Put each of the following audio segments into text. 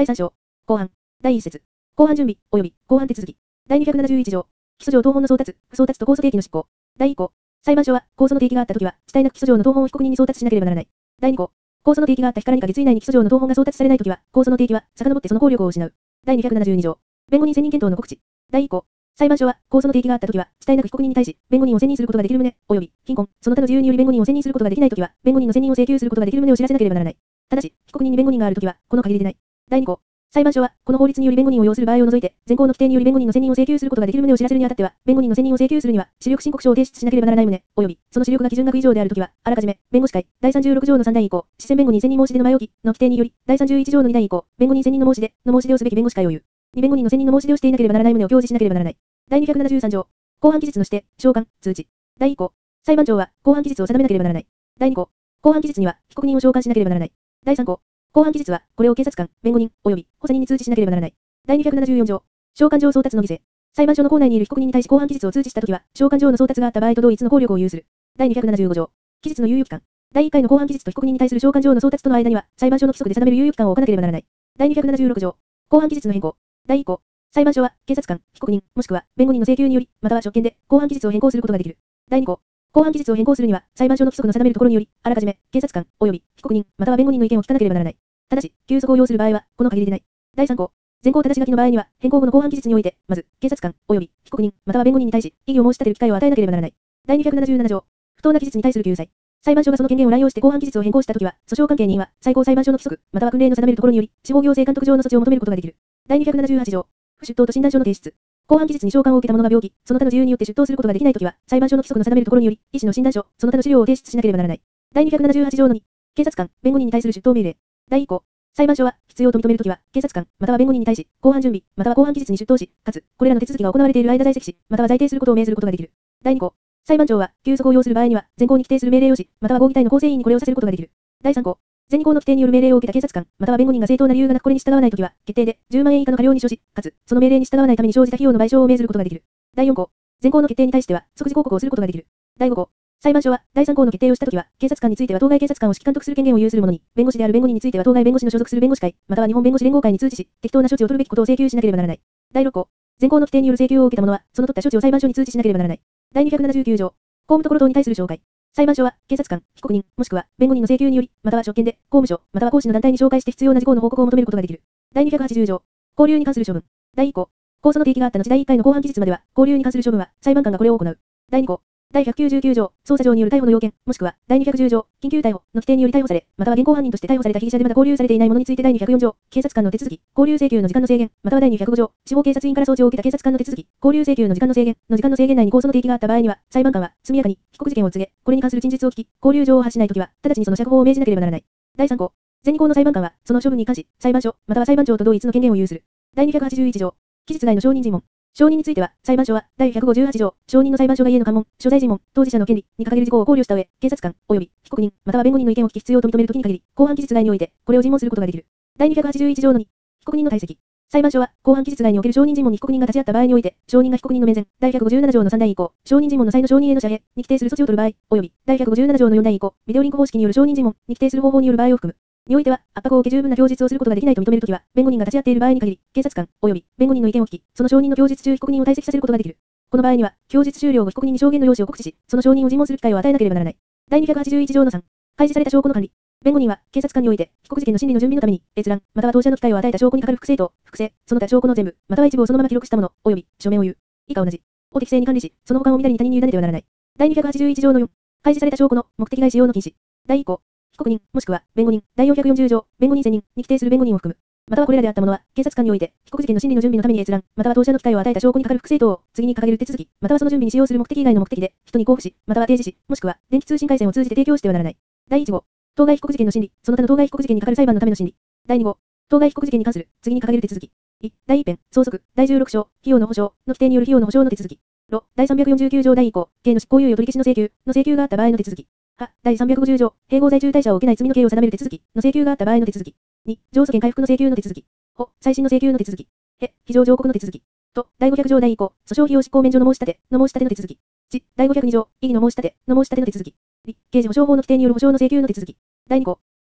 第3章。公判。第1節。公判準備、及び公判手続き。第271条。起訴状当本の送達、不送達と控訴提起の執行。第2項。裁判所は、控訴の提起があったときは、遅滞なく起訴状の当本を被告人に送達しなければならない。第2項。控訴の提起があった日から2ヶ月以内に起訴状の当本が送達されないときは、控訴の提起は、遡ってその効力を失う。第272条。弁護人選任検討の告知。第1項。裁判所は、控訴の提起があったときは、遅滞なく被告人に対し、弁護人を選任することができる旨、及び、貧困、その他の自由により弁護人を選任することができないときは、弁護人の選任を請求することができる旨を知らせなければならない。ただし、被告人に弁護人があるときは、この限りでない。第2項。裁判所は、この法律により弁護人を要する場合を除いて、現行の規定により弁護人の選任を請求することができる旨を知らせるにあたっては、弁護人の選任を請求するには、視力申告書を提出しなければならない旨、及び、その視力が基準額以上であるときは、あらかじめ、弁護士会、第36条の3第以降、支選弁護人選任申し出の前置きの規定により、第31条の2第以降、弁護人選任の申し出をすべき弁護士会を言う。2弁護人の選任の申し出をしていなければならない旨を表示しなければならない。第273条。公判期日の指定、召喚、通知。第1項。裁判長は、公判期日を定めなければならない。第2項。公判期日には、被告人を召喚しなければならない。第3項。公判期日は、これを警察官、弁護人、及び、補佐人に通知しなければならない。第274条。召喚状送達の犠牲。裁判所の構内にいる被告人に対し公判期日を通知したときは、召喚状の送達があった場合と同一の効力を有する。第275条。期日の猶予期間。第1回の公判期日と被告人に対する召喚状の送達との間には、裁判所の規則で定める猶予期間を置かなければならない。第276条。公判期日の変更。第1項。裁判所は、警察官、被告人、もしくは、弁護人の請求により、または職権で、公判期日を変更することができる。第2項。公判期日を変更するには、裁判所の規則の定めるところにより、あらかじめ、警察官、及び、被告人、または弁護人の意見を聞かなければならない。ただし、休息を要する場合は、この限りでない。第3項。前項正し書きの場合には、変更後の公判期日において、まず、警察官、及び、被告人、または弁護人に対し、異議を申し立てる機会を与えなければならない。第277条。不当な期日に対する救済。裁判所がその権限を乱用して公判期日を変更したときは、訴訟関係人は、最高裁判所の規則、または訓令の定めるところにより、司法行政監督上の措置を求めることができる。第278条。不出頭と診断書の提出。公判期日に召喚を受けた者が病気、その他の自由によって出頭することができないときは、裁判所の規則の定めるところにより、医師の診断書、その他の資料を提出しなければならない。第278条の2。警察官、弁護人に対する出頭命令。第1項。裁判所は、必要と認めるときは、警察官、または弁護人に対し、公判準備、または公判期日に出頭し、かつ、これらの手続きが行われている間在籍し、または在廷することを命ずることができる。第2項。裁判長は、休息を要する場合には、前項に規定する命令をし、または合議体の構成員にこれをさせることができる。第3項。前2項の規定による命令を受けた警察官、または弁護人が正当な理由がなくこれに従わないときは、決定で、10万円以下の過料に処し、かつ、その命令に従わないために生じた費用の賠償を命ずることができる。第4項。前項の決定に対しては、即時抗告をすることができる。第5項。裁判所は、第3項の決定をしたときは、警察官については当該警察官を指揮監督する権限を有する者に、弁護士である弁護人については当該弁護士の所属する弁護士会、または日本弁護士連合会に通知し、適当な処置を取るべきことを請求しなければならない。第6項。前項の規定による請求を受けた者は、その取った処置を裁判所に通知しなければならない。第279条。公務所等に対する紹介。裁判所は、警察官、被告人、もしくは、弁護人の請求により、または職権で、公務所、または公使の団体に紹介して必要な事項の報告を求めることができる。第280条。拘留に関する処分。第1項。控訴の提起があった後第1回の公判期日までは、拘留に関する処分は、裁判官がこれを行う。第2項。第199条、捜査上による逮捕の要件、もしくは、第210条、緊急逮捕の規定により逮捕され、または現行犯人として逮捕された被疑者でまだ拘留されていない者について第204条、警察官の手続き、拘留請求の時間の制限、または第205条、地方警察院から送致を受けた警察官の手続き、拘留請求の時間の制限、時間の制限内に控訴の提起があった場合には、裁判官は、速やかに、被告事件を告げ、これに関する陳述を聞き、拘留状を発しないときは、直ちにその釈放を命じなければならない。第3項。前2項の裁判官は、その処分に関し、裁判所、または裁判長と同一の権限を有する。第281条。期日外の証人尋問。証人については、裁判所は、第158条、証人の裁判所が家の関門、所在尋問、当事者の権利に掲げる事項を考慮した上、警察官、及び、被告人、または弁護人の意見を聞き必要と認めるときに限り、公判期日外において、これを尋問することができる。第281条の2。被告人の退席。裁判所は、公判期日外における証人尋問に被告人が立ち会った場合において、証人が被告人の面前、第157条の3第以降、証人尋問の際の証人への遮蔽に規定する措置を取る場合、及び、第157条の4第以降、ビデオリンク方式による証人尋問に規定する方法による場合を含む。においては、圧迫を受け十分な供述をすることができないと認めるときは、弁護人が立ち会っている場合に限り、警察官、及び、弁護人の意見を聞き、その証人の供述中被告人を退席させることができる。この場合には、供述終了後被告人に証言の用紙を告知し、その証人を尋問する機会を与えなければならない。第281条の3。開示された証拠の管理。弁護人は、警察官において、被告事件の審理の準備のために、閲覧、または当社の機会を与えた証拠に係る複製と、複製、その他証拠の全部、または一部をそのまま記録したもの、及び、書面を言う。以下同じ。を適正に管理し、その保管をみだりに他人に委ねてはならない。第281条の4。開示された証拠の目的外使用の禁止。第1項。被告人、もしくは、弁護人、第440条、弁護人選任に規定する弁護人を含む。またはこれらであったものは、警察官において、被告事件の審理の準備のために閲覧、または当社の機会を与えた証拠に係る複製等を、次に掲げる手続き、またはその準備に使用する目的以外の目的で、人に交付し、または提示し、もしくは、電気通信回線を通じて提供してはならない。第1号。当該被告事件の審理、その他の当該被告事件に係る裁判のための審理。第2号。当該被告事件に関する、次に掲げる手続き。第1編、相続、第16章、費用の保証、の規定による費用の保証の手続き。第349条第1項、刑の執行猶予取り消しの請求があった場合の手続き。第350条、併合在住退者を受けない罪の刑を定める手続きの請求があった場合の手続き。2、上訴権回復の請求の手続き。再審の請求の手続き。非常上告の手続き。第500条第1項、訴訟費用執行免除の申し立ての手続き。第502条、異議の申し立ての申し立ての手続き。刑事保障法の規定による保証の請求の手続き。第2項、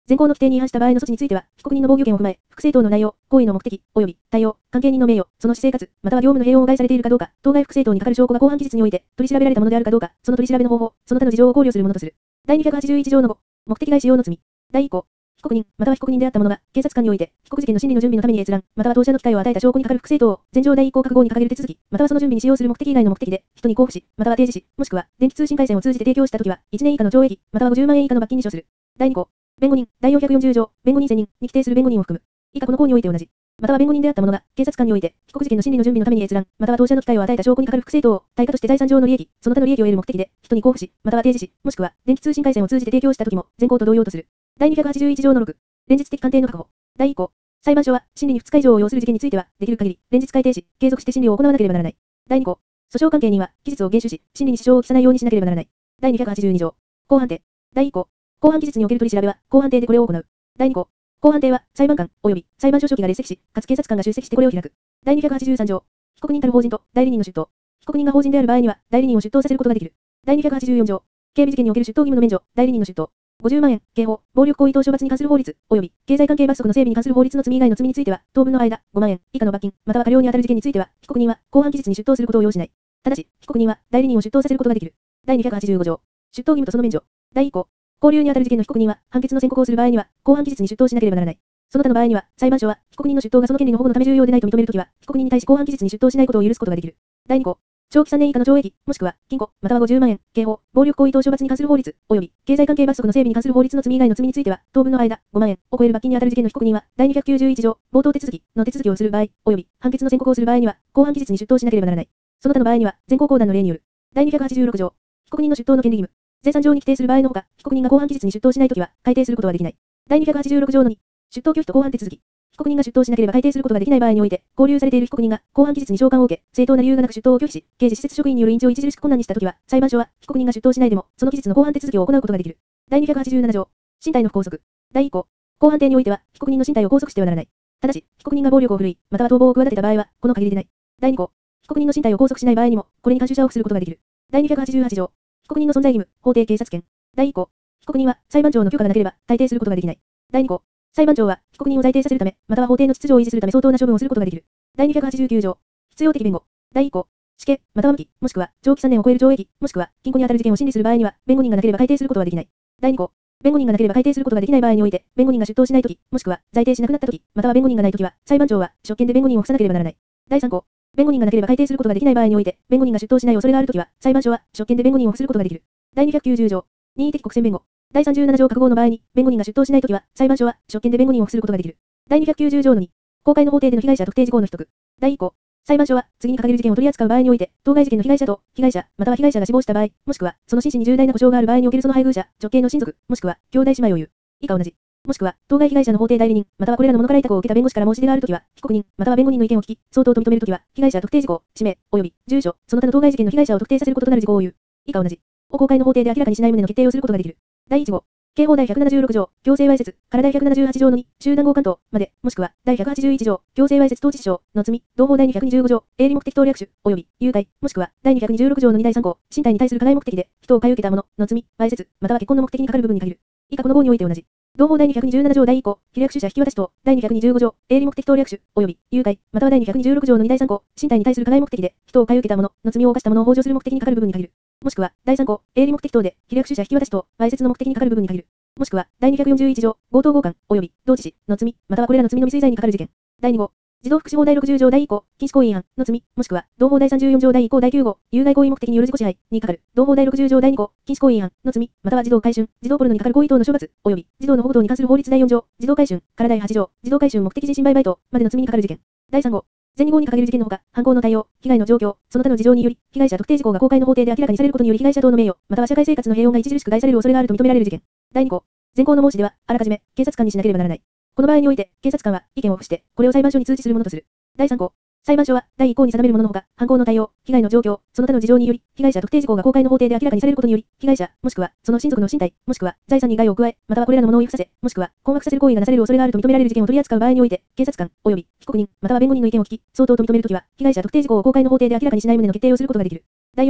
前項の規定に違反した場合の措置については、被告人の防御権を踏まえ、複正当の内容、行為の目的、及び対応、関係人の名誉、その私生活、または業務の平穏を害されているかどうか、当該複正当にかかる証拠が公判期日において取り調べられたものであるかどうか、その取り調べの方法、その他の事情を考慮するものとする。第281条の5、目的外使用の罪。第1項。被告人、または被告人であった者が、警察官において、被告事件の審理の準備のために閲覧、または当社の機会を与えた証拠にかかる複正当を、前条第1項各号に掲げる手続き、またはその準備に使用する目的以外の目的で、人に交付し、または提示し、もしくは、電気通信回線を通じて提供したときは、1年以下の懲役、または50万円以下の罰金に処する。第2項。弁護人、第440条、弁護人選任に規定する弁護人を含む。以下この項において同じ。または弁護人であった者が、警察官において、被告事件の審理の準備のために閲覧、または当社の機会を与えた証拠にかかる複正当を、対価として財産上の利益、その他の利益を得る目的で、人に交付し、または提示し、もしくは、電気通信回線を通じて提供したときも、前項と同様とする。第281条の6、連日的鑑定の確保。第1項。裁判所は、審理に2日以上を要する事件については、できる限り、連日改定し、継続して審理を行わなければならない。第2項。訴訟関係人は、期日を厳守し、審理に支障を期さないようにしなければならない。第282条。公判定。第1項。公判期日における取り調べは、公判定でこれを行う。第2項。公判定は、裁判官、及び裁判所書記が列席し、かつ警察官が出席してこれを開く。第283条。被告人たる法人と代理人の出頭。被告人が法人である場合には、代理人を出頭させることができる。第284条。警備事件における出頭義務の免除、代理人の出頭。50万円、刑法、暴力行為等処罰に関する法律、及び経済関係罰則の整備に関する法律の罪以外の罪については、当分の間、5万円以下の罰金、または科料に当たる事件については、被告人は公判期日に出頭することを要しない。ただし、被告人は代理人を出頭させることができる。第285条。出頭義務とその免除。第1項。拘留に当たる事件の被告人は、判決の宣告をする場合には、公判期日に出頭しなければならない。その他の場合には、裁判所は、被告人の出頭がその権利の保護のため重要でないと認めるときは、被告人に対し公判期日に出頭しないことを許すことができる。第2項。懲役3年以下の懲役、もしくは、禁錮、または50万円、刑法、暴力行為等処罰に関する法律、及び、経済関係罰則の整備に関する法律の罪以外の罪については、当分の間、5万円を超える罰金に当たる事件の被告人は、第291条、冒頭手続きの手続きをする場合、及び、判決の宣告をする場合には、公判期日に出頭しなければならない。その他の場合には、前項公団の例による。第286条。被告人の出頭の権利義務。税産上に規定する場合のほか、被告人が公判期日に出頭しないときは、改定することはできない。第286条の2。出頭拒否と公判手続き。被告人が出頭しなければ改定することができない場合において、勾留されている被告人が公判期日に召喚を受け、正当な理由がなく出頭を拒否し、刑事施設職員による引致を著しく困難にしたときは、裁判所は被告人が出頭しないでも、その期日の公判手続きを行うことができる。第287条。身体の不拘束。第1項。公判定においては、被告人の身体を拘束してはならない。ただし、被告人が暴力を振るい、または逃亡を企てた場合は、この限りでない。第2項。被告人の身体を拘束しない場合にも、これに監修者を付することができる。第288条。被告人の存在義務、法定警察権。第1項。被告人は、裁判長の許可がなければ、退廷することができない。第2項。裁判長は、被告人を在廷させるため、または法廷の秩序を維持するため相当な処分をすることができる。第289条。必要的弁護。第1項。死刑、または無期、もしくは、懲役3年を超える懲役、もしくは、禁錮に当たる事件を審理する場合には、弁護人がなければ改定することはできない。第2項。弁護人がなければ改定することができない場合において、弁護人が出頭しないとき、もしくは、在廷しなくなったとき、または弁護人がないときは、裁判長は、職権で弁護人を付さなければならない。第3項。弁護人がなければ改定することができない場合において、弁護人が出頭しない恐れがあるときは、裁判所は、職権で弁護人を付することができる。第290条。任意的国選弁護。第37条各号の場合に、弁護人が出頭しないときは、裁判所は、職権で弁護人を付することができる。第290条の2。公開の法廷での被害者特定事項の秘匿。第1項。裁判所は、次に掲げる事件を取り扱う場合において、当該事件の被害者と、被害者、または被害者が死亡した場合、もしくは、その心身に重大な故障がある場合におけるその配偶者、直系の親族、もしくは、兄弟姉妹を言う。以下同じ。もしくは、当該被害者の法定代理人、またはこれらの者から委託を受けた弁護士から申し出があるときは、被告人、または弁護人の意見を聞き、相当と認めるときは、被害者特定事項、氏名、及び、住所、その他の当該事件の被害者を特定させることとなる事項を言う。以下同じ。を公開の法廷で明らかにしない旨の決定をすることができる。第1号。刑法第176条、強制わいせつ、から第178条の2、集団強姦等まで、もしくは、第181条、強制わいせつ等致死傷の罪、同法第225条、営利目的等略種、及び、誘拐、もしくは、第226条の2第3項、身体に対する加害目的で、人を買い受けたもの、の罪、わいせつ、または結婚の目的にかかる部分に限る。以下この号において同じ。同法第227条第1項、被略種者引き渡し等、第225条、営利目的等略種、及び、誘拐、または第226条の2第3項、身体に対する加害目的で、人を買い受けたもの、の罪を犯したものを幇助する目的にかかる部分に限る。もしくは、第3項、営利目的等で、被略種者引き渡し等、わいせつの目的にかかる部分に限る。もしくは、第241条、強盗強姦、及び、同致死の罪、またはこれらの罪の未遂罪にかかる事件。第2号、児童福祉法第60条第1項、禁止行為違反の罪、もしくは、同法第34条第1項第9号、有害行為目的による自己支配にかかる、同法第60条第2項、禁止行為違反の罪、または児童買春、児童ポルノにかかる行為等の処罰、及び、児童の保護等に関する法律第4条、児童買春、から第8条、児童買春目的人身売買等までの罪にかかる事件。第3号、前2号に掲げる事件のほか、犯行の対応、被害の状況、その他の事情により、被害者特定事項が公開の法廷で明らかにされることにより被害者等の名誉、または社会生活の平穏が著しく害される恐れがあると認められる事件。第2項、前項の申し出は、あらかじめ、検察官にしなければならない。この場合において、検察官は、意見を付して、これを裁判所に通知するものとする。第3項、裁判所は、第1項に定めるもののほか、犯行の対応、被害の状況、その他の事情により、被害者特定事項が公開の法廷で明らかにされることにより、被害者、もしくは、その親族の身体、もしくは、財産に害を加え、またはこれらのものを違法させ、もしくは、困惑させる行為がなされる恐れがあると認められる事件を取り扱う場合において、検察官、及び、被告人、または弁護人の意見を聞き、相当と認めるときは、被害者特定事項を公開の法廷で明らかにしない旨の決定をすることができる。第4項、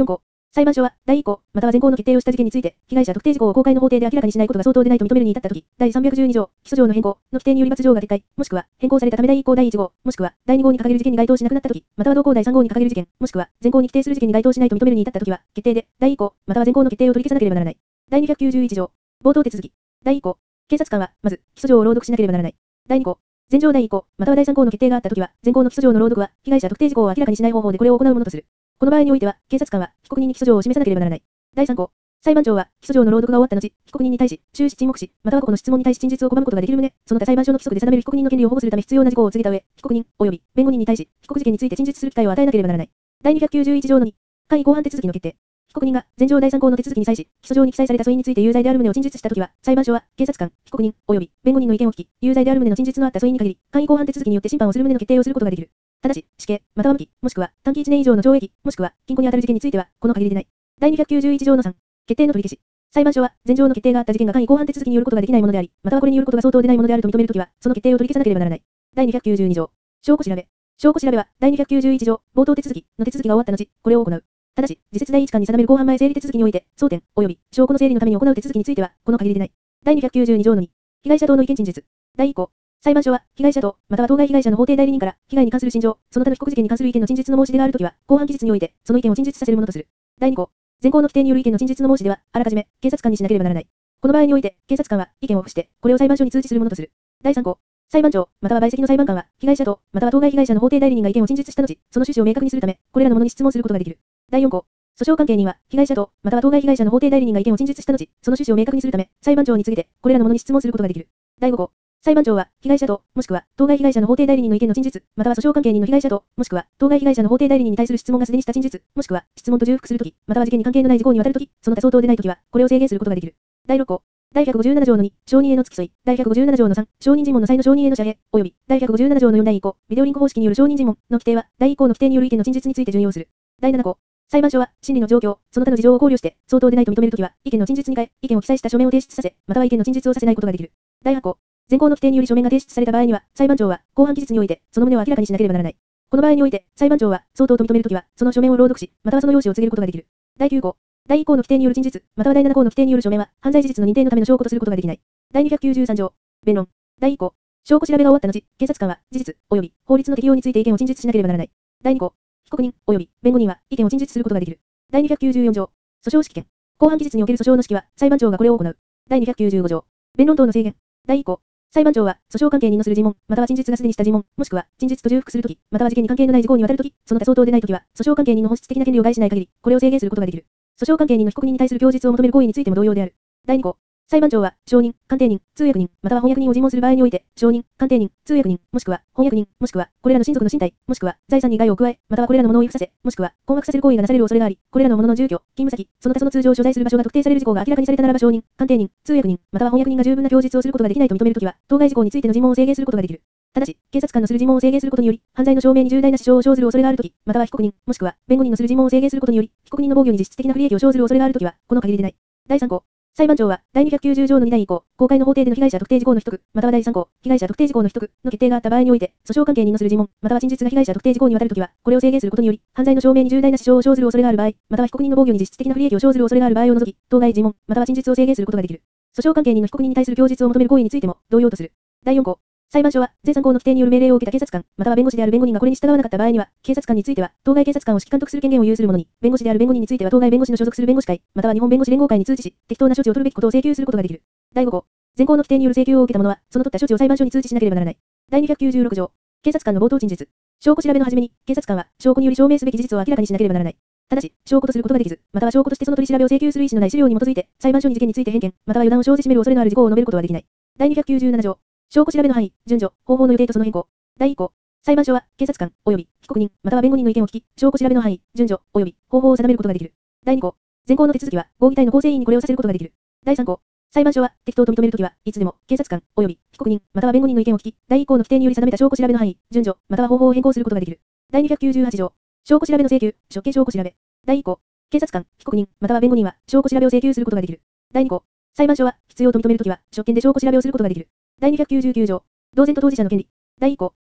裁判所は、第1項、または前項の決定をした事件について、被害者特定事項を公開の法廷で明らかにしないことが相当でないと認めるに至ったとき、第312条、起訴状の変更の規定により罰条が撤回、もしくは、変更されたため第1項第1号、もしくは、第2号に掲げる事件に該当しなくなったとき、または同項第3号に掲げる事件、もしくは、前項に規定する事件に該当しないと認めるに至ったときは、決定で、第1項、または前項の決定を取り消さなければならない。第291条、冒頭手続き。第1項、検察官は、まず、起訴状を朗読しなければならない。第2項、前条第1項、または第3項の決定があったときは、前項の起訴状の朗読は、被害者特定事項を明らかにしない方法でこれを行うものとする。この場合においては、検察官は、被告人に起訴状を示さなければならない。第3項、裁判長は、起訴状の朗読が終わった後、被告人に対し、終始沈黙し、または個々の質問に対し陳述を拒むことができる旨、その他裁判所の規則で定める被告人の権利を保護するため必要な事項を告げた上、被告人、及び弁護人に対し、被告事件について陳述する機会を与えなければならない。第291条の2、簡易公判手続きの決定。被告人が前条第3項の手続きに際し、起訴状に記載された訴因について有罪である旨を陳述したときは、裁判所は、検察官、被告人、及び弁護人の意見を聞き、有罪である旨の陳述のあった訴因に限り、簡易公判手続きによって審判をする旨の決定をすることができる。ただし、死刑、または無期、もしくは短期1年以上の懲役、もしくは禁錮にあたる事件については、この限りでない。第291条の3、決定の取り消し。裁判所は、前条の決定があった事件が簡易公判手続きによることができないものであり、またはこれによることが相当でないものであると認めるときは、その決定を取り消さなければならない。第292条、証拠調べ。証拠調べは、第291条、冒頭手続きの手続きが終わった後、これを行う。ただし、自説第一巻に定める公判前整理手続きにおいて、争点、及び証拠の整理のために行う手続きについては、この限りでない。第292条の2、被害者等の意見陳述。第1項、裁判所は、被害者等、または当該被害者の法定代理人から、被害に関する心情、その他の被告事件に関する意見の陳述の申し出があるときは、公判期日において、その意見を陳述させるものとする。第2項、前項の規定による意見の陳述の申し出は、あらかじめ、検察官にしなければならない。この場合において、検察官は、意見を付して、これを裁判所に通知するものとする。第3項、裁判長、または陪席の裁判官は、被害者等、または当該被害者の法定代理人が意見を陳述した後、その趣旨を明確にするため、これらのものに質問することができる。第4項、訴訟関係人は、被害者等、または当該被害者の法定代理人が意見を陳述した後、その趣旨を明確にするため、裁判長に告げて、これらのものに質問することができる。第5項、裁判長は、被害者等、もしくは、当該被害者の法定代理人の意見の陳述、または訴訟関係人の被害者等、もしくは、当該被害者の法定代理人に対する質問がすでにした陳述、もしくは、質問と重複するとき、または事件に関係のない事項にわたるとき、その他相当でないときは、これを制限することができる。第6項、第157条の2、証人への付き添い、第157条の3、証人尋問の際の証人への謝礼、及び、第157条の4第1項、ビデオリンク方式による証人尋問の規定は、第1項の規定による意見の陳述について準用する。第7項、裁判所は、審理の状況、その他の事情を考慮して、相当でないと認めるときは、意見の陳述に変え、意見を記載した書面を提出させ、または意見の陳述をさせないことができる。第8項、前項の規定により書面が提出された場合には、裁判長は、公判期日において、その旨を明らかにしなければならない。この場合において、裁判長は、相当と認めるときは、その書面を朗読し、またはその用紙を告げることができる。第9項、第1項の規定による陳述、または第7項の規定による書面は、犯罪事実の認定のための証拠とすることができない。第293条、弁論。第1項、証拠調べが終わった後、検察官は、事実、及び法律の適用について意見を陳述しなければならない。第2項、被告人、及び弁護人は、意見を陳述することができる。第294条、訴訟指揮権。公判期日における訴訟の指揮は、裁判長がこれを行う。第295条、弁論等の制限。第1項、裁判長は、訴訟関係人のする尋問、または陳述がすでにした尋問、もしくは、陳述と重複するとき、または事件に関係のない事項にわたるとき、その他相当でないときは、訴訟関係人の本質的な権利を害しない限り、これを制限することができる。訴訟関係人の被告人に対する供述を求める行為についても同様である。第2項、裁判長は、証人、鑑定人、通訳人、または翻訳人を尋問する場合において、証人、鑑定人、通訳人、もしくは、翻訳人、もしくは、これらの親族の身体、もしくは、財産に害を加え、またはこれらのものを違法させ、もしくは、困惑させる行為がなされる恐れがあり、これらのものの住居、勤務先、その他その通常所在する場所が特定される事項が明らかにされたならば証人、鑑定人、通訳人、または翻訳人が十分な供述をすることができないと認めるときは、当該事項についての尋問を制限することができる。ただし、検察官のする尋問を制限することにより、犯罪の証明に重大な支障を生ずる恐れがあるとき、または被告人、もしくは、弁護人のする尋問を制限することにより、被告人の防御に実質的な不利益を生ずる恐れがあるときは、この限りでない。第3項、裁判長は、第290条の2第2項、公開の法廷での被害者特定事項の秘匿、または第3項、被害者特定事項の秘匿の決定があった場合において、訴訟関係人のする尋問、または陳述が被害者特定事項にわたるときは、これを制限することにより、犯罪の証明に重大な支障を生ずる恐れがある場合、または被告人の防御に実質的な不利益を生ずる恐れがある場合を除き、当該尋問、または陳述を制限することができる。訴訟関係人の被告人に対する供述を求める行為についても、同様とする。第4項、裁判所は、前3項の規定による命令を受けた検察官、または弁護士である弁護人がこれに従わなかった場合には、検察官については、当該検察官を指揮監督する権限を有する者に、弁護士である弁護人については当該弁護士の所属する弁護士会、または日本弁護士連合会に通知し、適当な処置を取るべきことを請求することができる。第5項、前項の規定による請求を受けた者は、その取った処置を裁判所に通知しなければならない。第296条、検察官の冒頭陳述。証拠調べの始めに、検察官は、証拠により証明すべき事実を明らかにしなければならない。ただし、証拠とすることができず、または証拠としてその取り調べを請求する意思のない資料に基づいて、裁判所に事件について偏見、または予断を生じしめる恐れのある事項を述べることはできない。第297条、証拠調べの範囲、順序、方法の予定とその変更。第1項、裁判所は、検察官、及び被告人、または弁護人の意見を聞き、証拠調べの範囲、順序、及び方法を定めることができる。第2項、前項の手続きは、合議体の構成員にこれをさせることができる。第3項、裁判所は、適当と認めるときは、いつでも、検察官、及び被告人、または弁護人の意見を聞き、第1項の規定により定めた証拠調べの範囲、順序、または方法を変更することができる。第298条、証拠調べの請求、職権証拠調べ。第1項、検察官、被告人、または弁護人は、証拠調べを請求することができる。第2項、裁判所は、必要と認めるときは、職権で証拠調べをすることができる。第299条、同然と当事者の権利。第1項、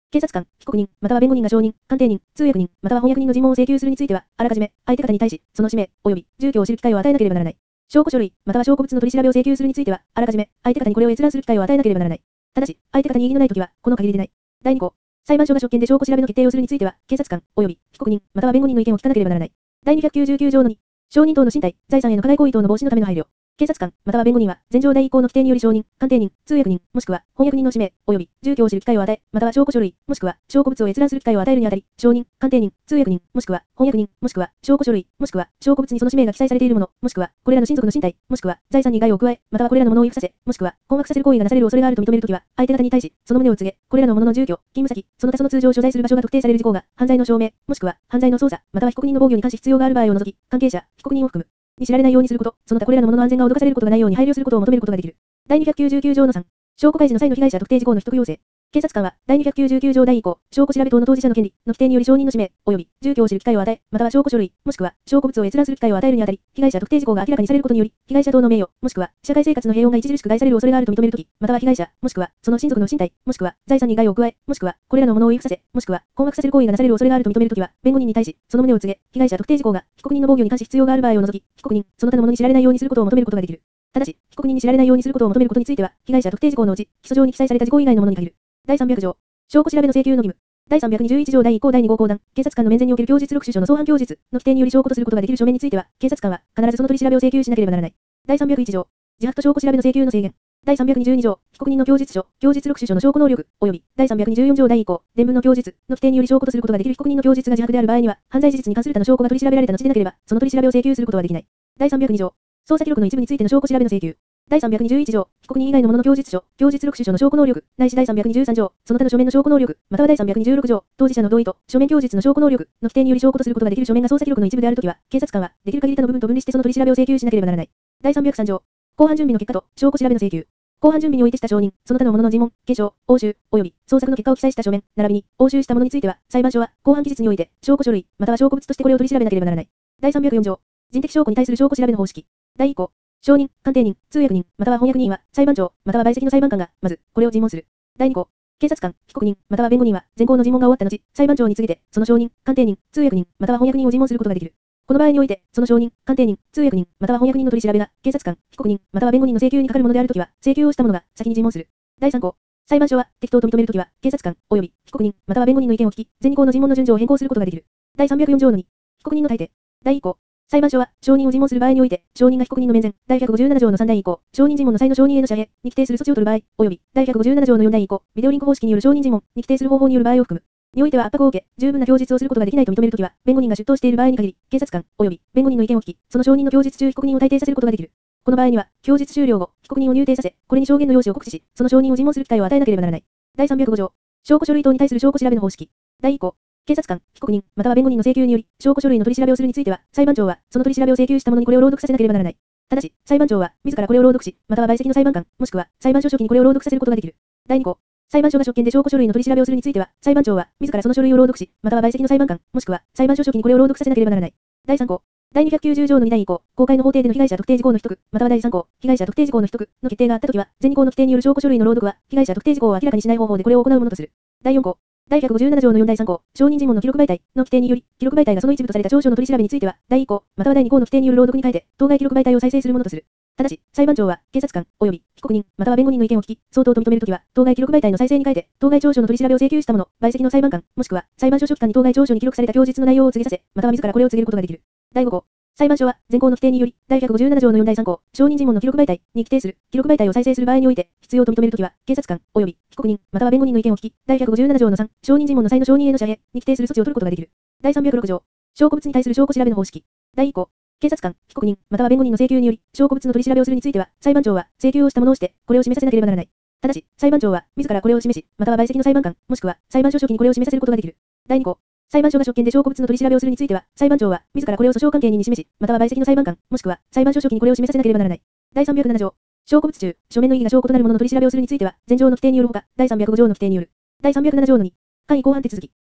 警察官、被告人、または弁護人が証人、鑑定人、通訳人、または翻訳人の尋問を請求するについては、あらかじめ、相手方に対し、その氏名、及び、住居を知る機会を与えなければならない。証拠書類、または証拠物の取り調べを請求するについては、あらかじめ、相手方にこれを閲覧する機会を与えなければならない。ただし、相手方に異議のないときは、この限りでない。第2項、裁判所が職権で証拠調べの決定をするについては、警察官、及び、被告人、または弁護人の意見を聞かなければならない。第299条の2、証人等の身体、財産への加害行為等の防止のための配慮。警察官、または弁護人は、前条第1項の規定により証人、鑑定人、通訳人、もしくは、翻訳人の氏名、及び、住居を知る機会を与え、または証拠書類、もしくは、証拠物を閲覧する機会を与えるにあたり、証人、鑑定人、通訳人、もしくは、翻訳人、もしくは、証拠書類、もしくは、証拠物にその氏名が記載されているもの、もしくは、これらの親族の身体、もしくは、財産に害を加え、またはこれらのものを違法させ、もしくは、困惑させる行為がなされる恐れがあると認めるときは、相手方に対し、その旨を告げ、これらのものの住居、勤務先、その他その通常所在する場所が特定される事項が、犯罪の証明、もしくは、犯罪の捜査、または被告人の防御に関し必要がある場合を除き、関係者、被告人を含む。に知られないようにすること、その他これらのものの安全が脅かされることがないように配慮することを求めることができる。第299条の3、証拠開示の際の被害者特定事項の秘匿要請。警察官は、第299条第2項、証拠調べ等の当事者の権利の規定により証人の氏名、及び、住居を知る機会を与え、または証拠書類、もしくは、証拠物を閲覧する機会を与えるにあたり、被害者特定事項が明らかにされることにより、被害者等の名誉、もしくは、社会生活の平穏が著しく害される恐れがあると認めるとき、または被害者、もしくは、その親族の身体、もしくは、財産に害を加え、もしくは、これらのものを違法させ、もしくは、困惑させる行為がなされる恐れがあると認めるときは、弁護人に対し、その旨を告げ、被害者特定事項が、被告人の防御に関し必要がある場合を除き、被告人、その他のものに知られないようにすることを求めることができる。ただし、被告人に知られないようにすることを求めることについては、被害者特定事項のうち、起訴状に記載された事項以外のものに限る。第300条。証拠調べの請求の義務。第321条第1項第2号公団、警察官の面前における供述録取書の相反供述の規定により証拠とすることができる書面については、警察官は必ずその取り調べを請求しなければならない。第301条。自白と証拠調べの請求の制限。第322条、被告人の供述書、供述録取書の証拠能力、及び、第324条第1項、伝聞の供述の規定により証拠とすることができる被告人の供述が自白である場合には、犯罪事実に関する他の証拠が取り調べられた後でなければ、その取り調べを請求することはできない。第302条、捜査記録の一部についての証拠調べの請求。第321条、被告人以外の者の供述書、供述録取書の証拠能力、ないし第323条、その他の書面の証拠能力、または第326条、当事者の同意と書面供述の証拠能力の規定により証拠とすることができる書面が捜査記録の一部であるときは、警察官はできる限り他の部分と分離してその取り調べを請求しなければならない。第303条、公判準備の結果と証拠調べの請求。公判準備においてした証人、その他の者の尋問、検証、押収、及び捜索の結果を記載した書面、並びに押収したものについては、裁判所は公判期日において証拠書類、または証拠物としてこれを取り調べなければならない。第304条、人的証拠に対する証拠調べの方式。第1項。証人、鑑定人、通訳人、または翻訳人は、裁判長、または陪席の裁判官が、まず、これを尋問する。第2項。警察官、被告人、または弁護人は、前項の尋問が終わった後、裁判長に告げて、その証人、鑑定人、通訳人、または翻訳人を尋問することができる。この場合において、その証人、鑑定人、通訳人、または翻訳人の取り調べが、警察官、被告人、または弁護人の請求にかかるものであるときは、請求をした者が、先に尋問する。第3項。裁判所は、適当と認めるときは、警察官、及び、被告人、または弁護人の意見を聞き、前2項の尋問の順序を変更することができる。第304条の2。被告人の大抵。第1項。裁判所は、証人を尋問する場合において、証人が被告人の面前、第157条の3第1項、証人尋問の際の証人への遮蔽に規定する措置を取る場合、及び、第157条の4第1項、ビデオリンク方式による証人尋問に規定する方法による場合を含む。においては圧迫を受け、十分な供述をすることができないと認めるときは、弁護人が出頭している場合に限り、警察官、及び、弁護人の意見を聞き、その証人の供述中被告人を退廷させることができる。この場合には、供述終了後、被告人を入廷させ、これに証言の用紙を告知し、その証人を尋問する機会を与えなければならない。第305条。証拠書類等に対する証拠調べの方式。第1項。警察官、被告人、または弁護人の請求により、証拠書類の取り調べをするについては、裁判長は、その取り調べを請求した者にこれを朗読させなければならない。ただし、裁判長は、自らこれを朗読し、または陪席の裁判官、もしくは、裁判所書記にこれを朗読させることができる。第2項。裁判所が職権で証拠書類の取り調べをするについては、裁判長は、自らその書類を朗読し、または陪席の裁判官、もしくは、裁判所書記にこれを朗読させなければならない。第3項。第290条の2第2項、公開の法廷での被害者特定事項の秘匿、または第3項、被害者特定事項の秘匿の決定があったときは、前2項の規定による証拠書類の朗読は、被害者特定事項を明らかにしない方法でこれを行うものとする。第4項。第157条の4第3項、証人尋問の記録媒体の規定により、記録媒体がその一部とされた調書の取り調べについては、第1項、または第2項の規定による朗読に変えて、当該記録媒体を再生するものとする。ただし、裁判長は、警察官、及び、被告人、または弁護人の意見を聞き、相当と認めるときは、当該記録媒体の再生に変えて、当該調書の取り調べを請求した者、陪席の裁判官、もしくは、裁判所書記官に当該調書に記録された供述の内容を告げさせ、または自らこれを告げることができる。第5項。裁判所は、前項の規定により、第157条の4第3項、証人尋問の記録媒体に規定する、記録媒体を再生する場合において、必要と認めるときは、警察官、及び、被告人、または弁護人の意見を聞き、第157条の3、証人尋問の際の証人への遮蔽に規定する措置を取ることができる。第306条。証拠物に対する証拠調べの方式。第1項。警察官、被告人、または弁護人の請求により、証拠物の取り調べをするについては、裁判長は、請求をしたものをして、これを示させなければならない。ただし、裁判長は、自らこれを示し、または陪席の裁判官、もしくは、裁判所書記にこれを示させることができる。第2項。裁判所が職権で証拠物の取り調べをするについては、裁判長は、自らこれを訴訟関係人に示し、または陪席の裁判官、もしくは、裁判所書記にこれを示させなければならない。第307条。証拠物中、書面の意義が証拠となるものの取り調べをするについては、前条の規定によるほか、第305条の規定による。第307条の2。簡易公判手続き。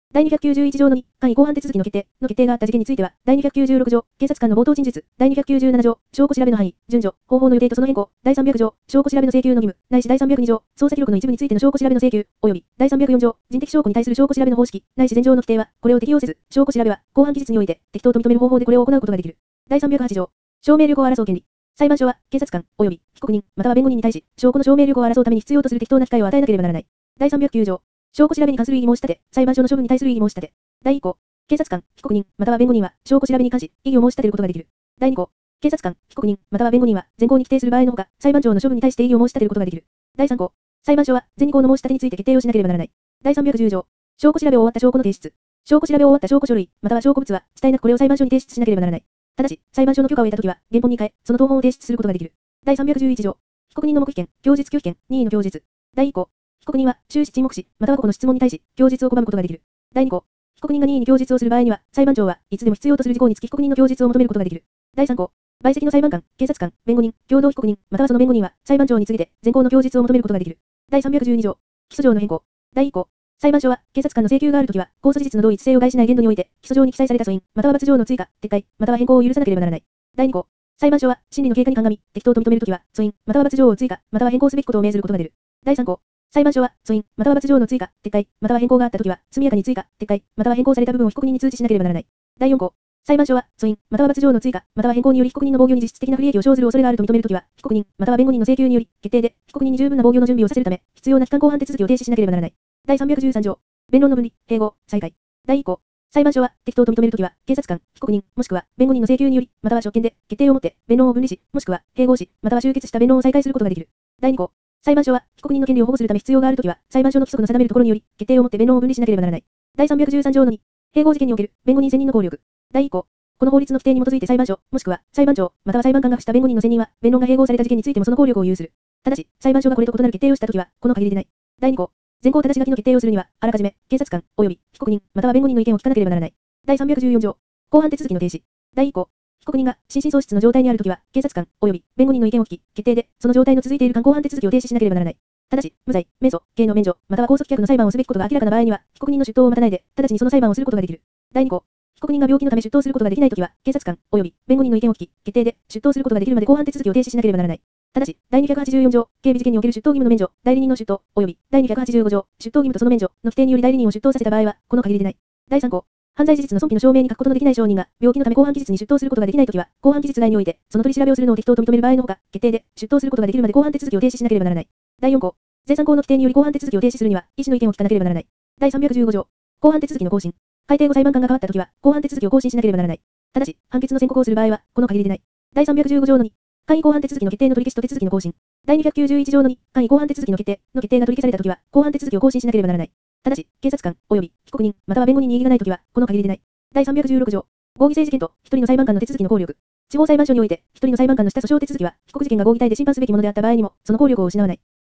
第291条の2、簡易公判手続きの決定があった事件については、第296条、検察官の冒頭陳述、第297条、証拠調べの範囲、順序、方法の予定とその変更、第300条、証拠調べの請求の義務、ないし第302条、捜査記録の一部についての証拠調べの請求、及び、第304条、人的証拠に対する証拠調べの方式、ないし前条の規定は、これを適用せず、証拠調べは、公判期日において、適当と認める方法でこれを行うことができる。第308条、証明履行を争う権利。裁判所は、検察官、及び、被告人、または弁護人に対し、証拠の証明履行を争うために必要とする適当な機会を与えなければならない。第309条、証拠調べに関する異議申し立て、裁判所の処分に対する異議申し立て。第1項、検察官、被告人、または弁護人は、証拠調べに関し、異議を申し立てることができる。第2項、検察官、被告人、または弁護人は、前項に規定する場合のほか、裁判長の処分に対して異議を申し立てることができる。第3項、裁判所は、前2項の申し立てについて決定をしなければならない。第310条、証拠調べを終わった証拠の提出。証拠調べを終わった証拠書類、または証拠物は、遅滞なくこれを裁判所に提出しなければならない。ただし、裁判所の許可を得たときは、原本に変え、その謄本を提出することができる。第311条、被告人の黙秘権、供述拒否権、任意の供述。第1項、被告人は終始沈黙し、または個々の質問に対し、供述を拒むことができる。第2項、被告人が任意に供述をする場合には、裁判長はいつでも必要とする事項につき被告人の供述を求めることができる。第3項、陪席の裁判官、検察官、弁護人、共同被告人、またはその弁護人は、裁判長に告げて、前項の供述を求めることができる。第312条、起訴状の変更。第1項、裁判所は、検察官の請求があるときは、控訴事実の同一性を害しない限度において、起訴状に記載された訴因、または罰条の追加、撤回、または変更を許さなければならない。第2項、裁判所は、審理の経過に鑑み、適当と認めるときは、訴因、または罰条を追加、または変更すべきことを命ずることが出る。第3項、裁判所は、訴因、または罰条の追加、撤回、または変更があったときは、速やかに追加、撤回、または変更された部分を被告人に通知しなければならない。第4項、裁判所は、訴因、または罰条の追加、または変更により被告人の防御に実質的な不利益を生ずる恐れがあると認めるときは、被告人、または弁護人の請求により、決定で、被告人に十分な防御の準備をさせるため、必要な期間公判手続きを停止しなければならない。第313条、弁論の分離、併合、再開。第1項、裁判所は、適当と認めるときは、検察官、被告人、もしくは、弁護人の請求により、または職権で、決定をもって、弁論を分離し、もしくは、併合し、または終結した弁論を再開することができる。第2項、裁判所は、被告人の権利を保護するため必要があるときは、裁判所の規則の定めるところにより、決定をもって弁論を分離しなければならない。第313条の2、併合事件における、弁護人選任の効力。第1項、この法律の規定に基づいて裁判所、もしくは、裁判長、または裁判官が付した弁護人の選任は、弁論が併合された事件についてもその効力を有する。ただし、裁判所がこれと異なる決定をしたときは、この限りでない。第2項、前項正し書きの決定をするには、あらかじめ、検察官、及び、被告人、または弁護人の意見を聞かなければならない。第314条、公判手続きの停止。第1項、被告人が心神喪失の状態にあるときは、検察官、及び、弁護人の意見を聞き、決定で、その状態の続いている間公判手続きを停止しなければならない。ただし、無罪、免訴、刑の免除、または控訴棄却の裁判をすべきことが明らかな場合には、被告人の出頭を待たないで、直ちにその裁判をすることができる。第2項、被告人が病気のため出頭することができないときは、検察官、及び、弁護人の意見を聞き、決定で、出頭することができるまで公判手続きを停止しなければならない。ただし、第284条、警備事件における出頭義務の免除、代理人の出頭、及び、第285条、出頭義務とその免除の規定により代理人を出頭させた場合は、この限りでない。第3項、犯罪事実の存否の証明に欠くことのできない証人が、病気のため公判期日に出頭することができないときは、公判期日外において、その取り調べをするのを適当と認める場合のほか、決定で、出頭することができるまで公判手続きを停止しなければならない。第4項、前3項の規定により公判手続きを停止するには、医師の意見を聞かなければならない。第315条、公判手続きの更新。改定後裁判官が変わったときは、公判手続きを更新しなければならない。ただし、判決の宣告をする場合は、この限りでない。第315条の2、簡易公判手続きの決定の取り消しと手続きの更新。第291条の2、簡易公判手続きの決定が取り消されたときは、公判手続きを更新しなければならない。ただし、検察官、及び、被告人、または弁護人に異議がないときは、この限りでない。第316条、合議制事件と、一人の裁判官の手続きの効力。地方裁判所において、一人の裁判官のした訴訟手続きは、被告事件が合議体で審判すべきものであった場合にも、その効力を失わない。